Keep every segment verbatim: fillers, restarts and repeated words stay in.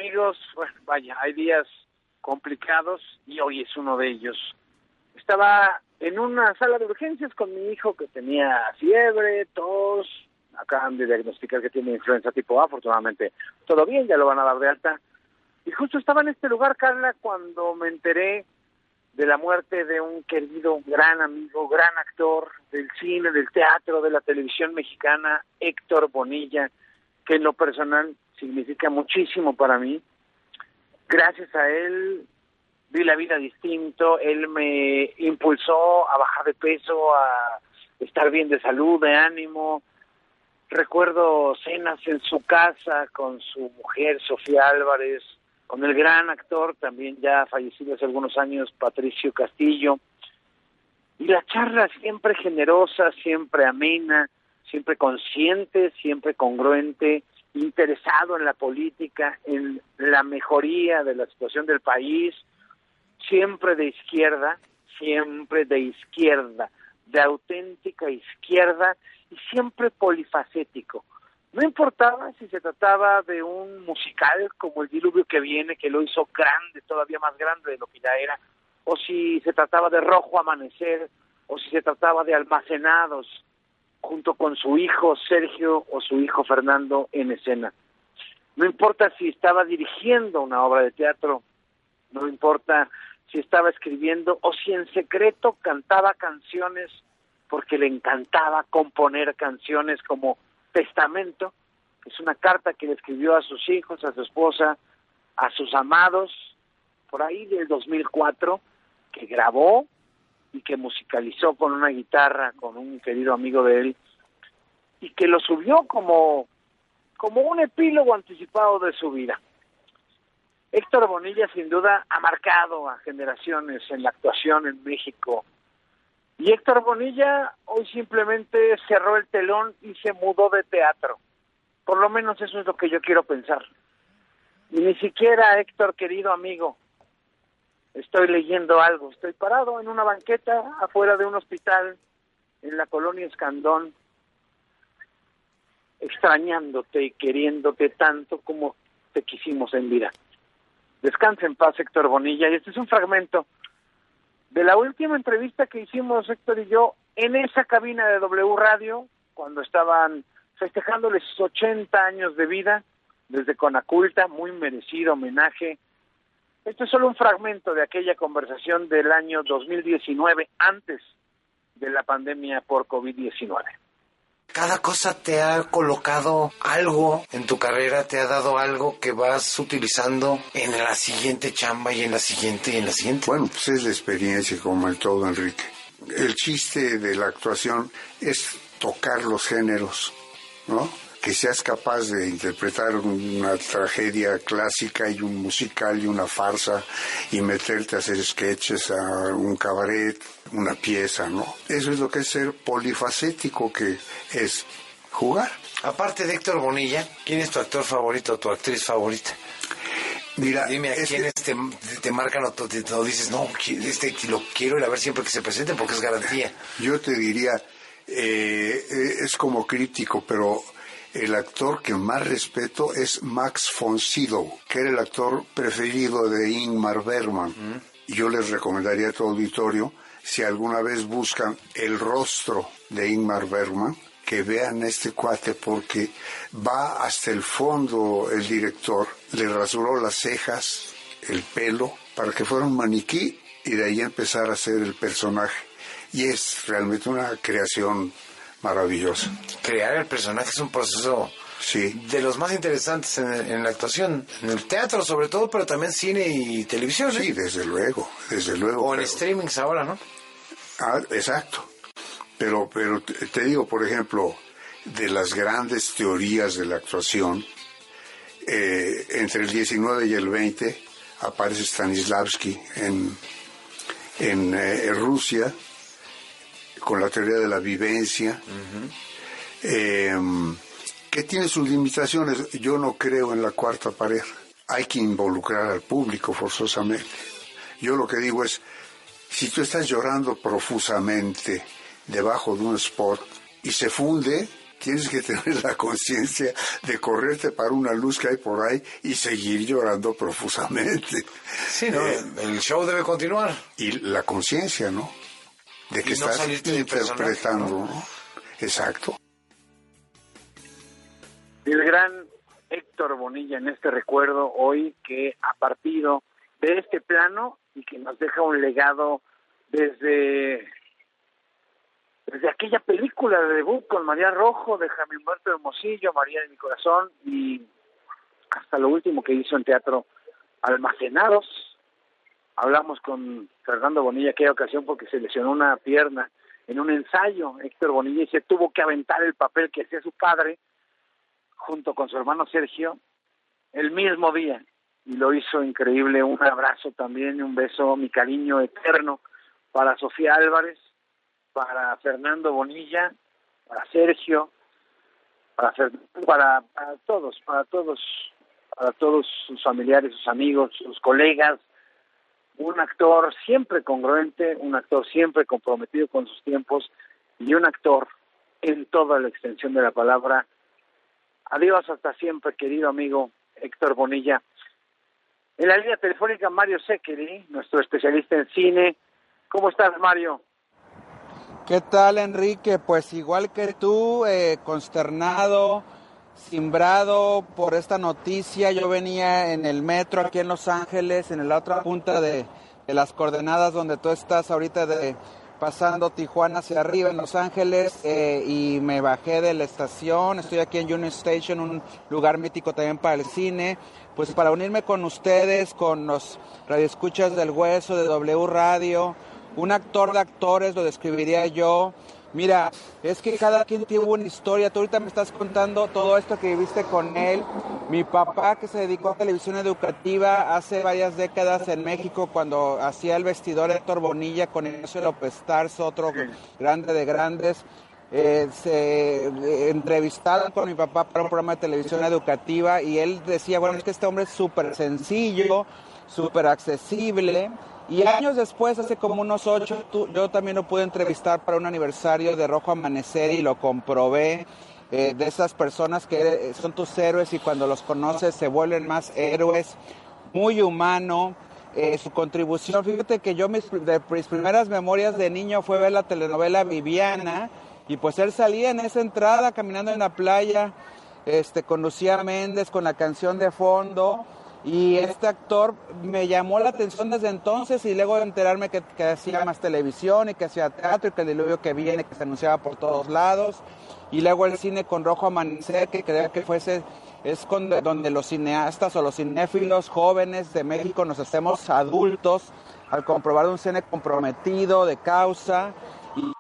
amigos, bueno, vaya, hay días complicados y hoy es uno de ellos. Estaba en una sala de urgencias con mi hijo que tenía fiebre, tos, acaban de diagnosticar que tiene influenza tipo A, afortunadamente todo bien, ya lo van a dar de alta. Y justo estaba en este lugar, Carla, cuando me enteré de la muerte de un querido, gran amigo, gran actor del cine, del teatro, de la televisión mexicana, Héctor Bonilla, que en lo personal significa muchísimo para mí. Gracias a él vi la vida distinto, él me impulsó a bajar de peso, a estar bien de salud, de ánimo. Recuerdo cenas en su casa con su mujer, Sofía Álvarez, con el gran actor, también ya fallecido hace algunos años, Patricio Castillo. Y la charla siempre generosa, siempre amena, siempre consciente, siempre congruente, interesado en la política, en la mejoría de la situación del país, siempre de izquierda, siempre de izquierda, de auténtica izquierda y siempre polifacético. No importaba si se trataba de un musical como El Diluvio que Viene, que lo hizo grande, todavía más grande de lo que ya era, o si se trataba de Rojo Amanecer, o si se trataba de Almacenados, junto con su hijo Sergio o su hijo Fernando en escena. No importa si estaba dirigiendo una obra de teatro, no importa si estaba escribiendo o si en secreto cantaba canciones porque le encantaba componer canciones como Testamento, que es una carta que le escribió a sus hijos, a su esposa, a sus amados, por ahí del dos mil cuatro, que grabó y que musicalizó con una guitarra, con un querido amigo de él, y que lo subió como, como un epílogo anticipado de su vida. Héctor Bonilla sin duda ha marcado a generaciones en la actuación en México. Y Héctor Bonilla hoy simplemente cerró el telón y se mudó de teatro. Por lo menos eso es lo que yo quiero pensar. Y ni siquiera, Héctor, querido amigo, estoy leyendo algo. Estoy parado en una banqueta afuera de un hospital en la colonia Escandón, extrañándote y queriéndote tanto como te quisimos en vida. Descansa en paz, Héctor Bonilla. Y este es un fragmento de la última entrevista que hicimos Héctor y yo en esa cabina de W Radio, cuando estaban festejándole sus ochenta años de vida, desde Conaculta, muy merecido homenaje. Este es solo un fragmento de aquella conversación del año dos mil diecinueve, antes de la pandemia por COVID diecinueve. Cada cosa te ha colocado algo en tu carrera, te ha dado algo que vas utilizando en la siguiente chamba y en la siguiente y en la siguiente. Bueno, pues es la experiencia como el todo, Enrique. El chiste de la actuación es tocar los géneros, ¿no? Que seas capaz de interpretar una tragedia clásica y un musical y una farsa y meterte a hacer sketches, a un cabaret, una pieza, ¿no? Eso es lo que es ser polifacético, que es jugar. Aparte de Héctor Bonilla, ¿quién es tu actor favorito o tu actriz favorita? Mira, dime a este, quiénes te, te marcan o te, te dices, no, este lo quiero ir a ver siempre que se presente porque es garantía. Yo te diría, eh, es como crítico, pero el actor que más respeto es Max von Sydow, que era el actor preferido de Ingmar Bergman. Mm. Yo les recomendaría a tu auditorio, si alguna vez buscan el rostro de Ingmar Bergman, que vean a este cuate, porque va hasta el fondo el director, le rasuró las cejas, el pelo, para que fuera un maniquí y de ahí empezar a hacer el personaje. Y es realmente una creación maravillosa. Crear el personaje es un proceso, sí, de los más interesantes en, en la actuación, en el teatro sobre todo, pero también cine y televisión, ¿eh? Sí, desde luego, desde luego. O en pero... streamings ahora, ¿no? Ah, exacto. Pero, pero te, te digo, por ejemplo, de las grandes teorías de la actuación, eh, entre el diecinueve y el veinte aparece Stanislavski en, en eh, Rusia, con la teoría de la vivencia, uh-huh. eh, que tiene sus limitaciones. Yo no creo en la cuarta pared. Hay que involucrar al público forzosamente. Yo lo que digo es, si tú estás llorando profusamente debajo de un spot y se funde, tienes que tener la conciencia de correrte para una luz que hay por ahí y seguir llorando profusamente. Sí, ¿no? Eh, el show debe continuar. Y la conciencia, ¿no? De que y no estás interpretando, ¿no? ¿no? Exacto. El gran Héctor Bonilla en este recuerdo hoy que ha partido de este plano y que nos deja un legado desde, desde aquella película de debut con María Rojo, Déjame muerto Hermosillo, María de mi corazón, y hasta lo último que hizo en teatro, Almacenados. Hablamos con Fernando Bonilla aquella ocasión porque se lesionó una pierna en un ensayo, Héctor Bonilla, y se tuvo que aventar el papel que hacía su padre junto con su hermano Sergio el mismo día, y lo hizo increíble. Un abrazo también, un beso, mi cariño eterno para Sofía Álvarez, para Fernando Bonilla, para Sergio, para, para, para todos, para todos, para todos sus familiares, sus amigos, sus colegas. Un actor siempre congruente, un actor siempre comprometido con sus tiempos y un actor en toda la extensión de la palabra. Adiós, hasta siempre, querido amigo Héctor Bonilla. En la línea telefónica, Mario Sekeli, nuestro especialista en cine. ¿Cómo estás, Mario? ¿Qué tal, Enrique? Pues igual que tú, eh, consternado, cimbrado por esta noticia. Yo venía en el metro aquí en Los Ángeles, en la otra punta de, de las coordenadas donde tú estás ahorita, de pasando Tijuana hacia arriba en Los Ángeles, eh, y me bajé de la estación. Estoy aquí en Union Station, un lugar mítico también para el cine, pues para unirme con ustedes, con los radioescuchas del Hueso, de W Radio. Un actor de actores, lo describiría yo. Mira, es que cada quien tiene una historia. Tú ahorita me estás contando todo esto que viviste con él. Mi papá, que se dedicó a televisión educativa hace varias décadas en México, cuando hacía el vestidor Héctor Bonilla con Ignacio López Tarso, otro grande de grandes, eh, se eh, entrevistaron con mi papá para un programa de televisión educativa, y él decía, bueno, es que este hombre es súper sencillo, súper accesible. Y años después, hace como unos ocho, tú, yo también lo pude entrevistar para un aniversario de Rojo Amanecer y lo comprobé, eh, de esas personas que son tus héroes y cuando los conoces se vuelven más héroes, muy humano. Eh, su contribución, fíjate que yo mis, de mis primeras memorias de niño fue ver la telenovela Viviana, y pues él salía en esa entrada caminando en la playa, este, con Lucía Méndez, con la canción de fondo. Y este actor me llamó la atención desde entonces, y luego de enterarme que, que hacía más televisión y que hacía teatro y que el diluvio que viene, que se anunciaba por todos lados, y luego el cine con Rojo Amanecer, que creo que fuese, es con, donde los cineastas o los cinéfilos jóvenes de México nos hacemos adultos al comprobar un cine comprometido, de causa, y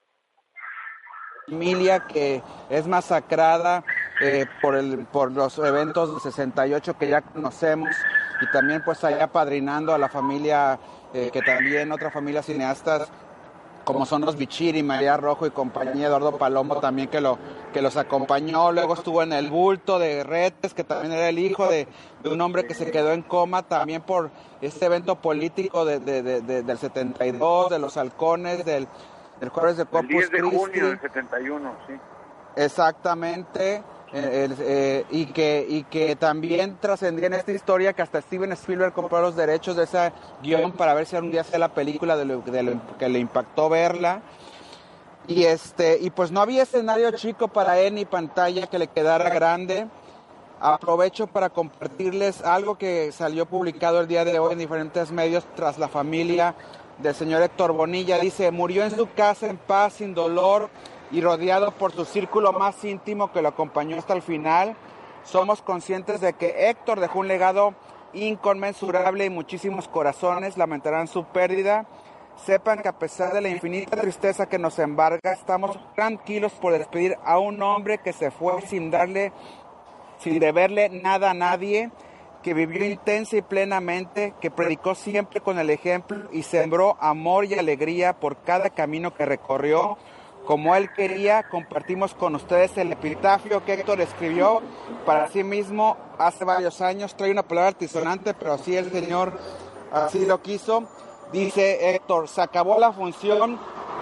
familia que es masacrada eh, por el por los eventos del sesenta y ocho que ya conocemos, y también pues allá padrinando a la familia, eh, que también otra familia cineastas como son los Bichir y María Rojo y compañía, Eduardo Palomo también que lo que los acompañó. Luego estuvo en El Bulto de Retes, que también era el hijo de, de un hombre que se quedó en coma también por este evento político de, de, de, de, del setenta y dos, de los halcones, del el jueves de Corpus Christi. El diez de junio del setenta y uno, sí. Exactamente, eh, eh, y que y que también trascendía en esta historia que hasta Steven Spielberg compró los derechos de ese guión para ver si algún día hacía la película, de lo, de lo que le impactó verla. Y este y pues no había escenario chico para él ni pantalla que le quedara grande. Aprovecho para compartirles algo que salió publicado el día de hoy en diferentes medios tras la familia del señor Héctor Bonilla. Dice: murió en su casa en paz, sin dolor y rodeado por su círculo más íntimo que lo acompañó hasta el final. Somos conscientes de que Héctor dejó un legado inconmensurable y muchísimos corazones lamentarán su pérdida. Sepan que a pesar de la infinita tristeza que nos embarga, estamos tranquilos por despedir a un hombre que se fue sin darle, sin deberle nada a nadie, que vivió intensa y plenamente, que predicó siempre con el ejemplo y sembró amor y alegría por cada camino que recorrió. Como él quería, compartimos con ustedes el epitafio que Héctor escribió para sí mismo hace varios años. Trae una palabra altisonante, pero así el Señor así lo quiso. Dice Héctor: se acabó la función,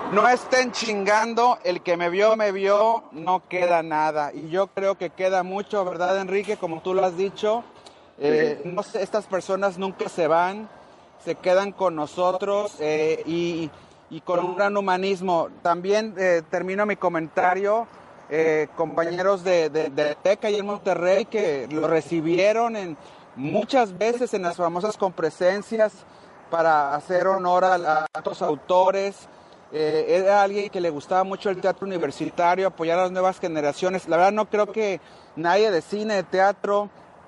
No estén chingando, el que me vio, me vio, no queda nada. Y yo creo que queda mucho, ¿verdad, Enrique? Como tú lo has dicho, eh, sí. no sé, estas personas nunca se van, se quedan con nosotros eh, y, y con un gran humanismo. También eh, termino mi comentario, eh, compañeros de, de, de Teca y en Monterrey que lo recibieron en, muchas veces en las famosas compresencias para hacer honor a, a estos autores. Eh, era alguien que le gustaba mucho el teatro universitario, apoyar a las nuevas generaciones. La verdad no creo que nadie de cine, de teatro,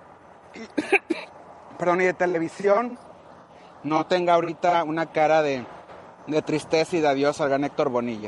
y, perdón, y de televisión no tenga ahorita una cara de, de tristeza y de adiós al gran Héctor Bonilla.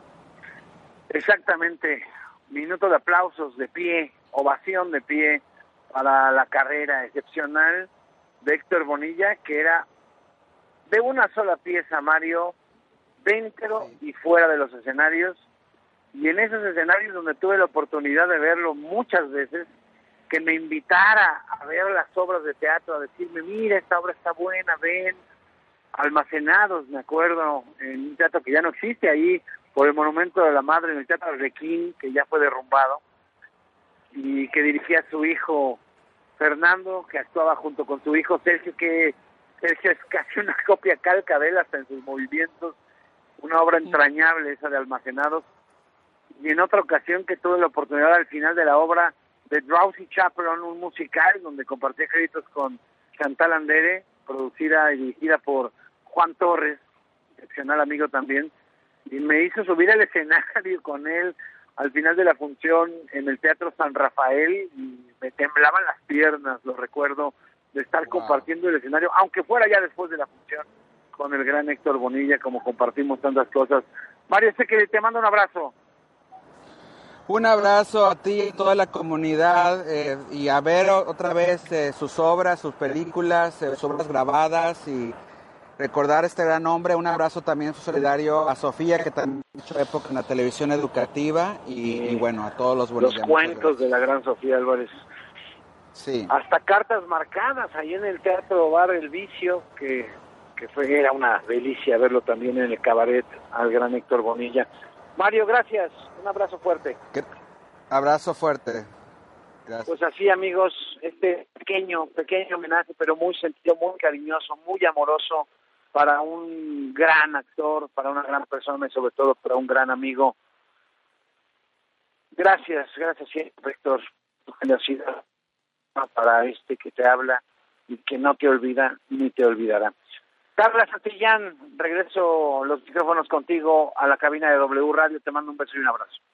Exactamente, minuto de aplausos de pie, ovación de pie para la carrera excepcional de Héctor Bonilla, que era de una sola pieza, Mario, dentro y fuera de los escenarios, y en esos escenarios donde tuve la oportunidad de verlo muchas veces, que me invitara a ver las obras de teatro, a decirme, mira, esta obra está buena, ven, Almacenados, me acuerdo, en un teatro que ya no existe, ahí por el Monumento de la Madre, en el Teatro Arlequín, que ya fue derrumbado, y que dirigía a su hijo Fernando, que actuaba junto con su hijo Sergio, que Sergio es casi una copia calca de él hasta en sus movimientos, una obra entrañable esa de Almacenados. Y en otra ocasión que tuve la oportunidad al final de la obra de Drowsy Chaperone, un musical donde compartí créditos con Chantal Andere, producida y dirigida por Juan Torres, excepcional amigo también, y me hizo subir al escenario con él al final de la función en el Teatro San Rafael y me temblaban las piernas, lo recuerdo, de estar wow. compartiendo el escenario, aunque fuera ya después de la función, con el gran Héctor Bonilla, como compartimos tantas cosas. Mario, sé que te mando un abrazo. Un abrazo a ti y a toda la comunidad eh, y a ver otra vez eh, sus obras, sus películas, eh, sus obras grabadas y recordar a este gran hombre. Un abrazo también solidario a Sofía, que también ha hecho época en la televisión educativa y, y bueno, a todos los buenos Los cuentos de la gran Sofía Álvarez. Sí. Hasta cartas marcadas ahí en el Teatro Bar El Vicio, que, que fue era una delicia verlo también en el cabaret al gran Héctor Bonilla. Mario, gracias. Un abrazo fuerte. ¿Qué? Abrazo fuerte. Gracias. Pues así, amigos, este pequeño, pequeño homenaje, pero muy sentido, muy cariñoso, muy amoroso para un gran actor, para una gran persona y sobre todo para un gran amigo. Gracias, gracias siempre, Héctor, tu generosidad para este que te habla y que no te olvida ni te olvidará. Carla Santillán, regreso los micrófonos contigo a la cabina de W Radio, te mando un beso y un abrazo.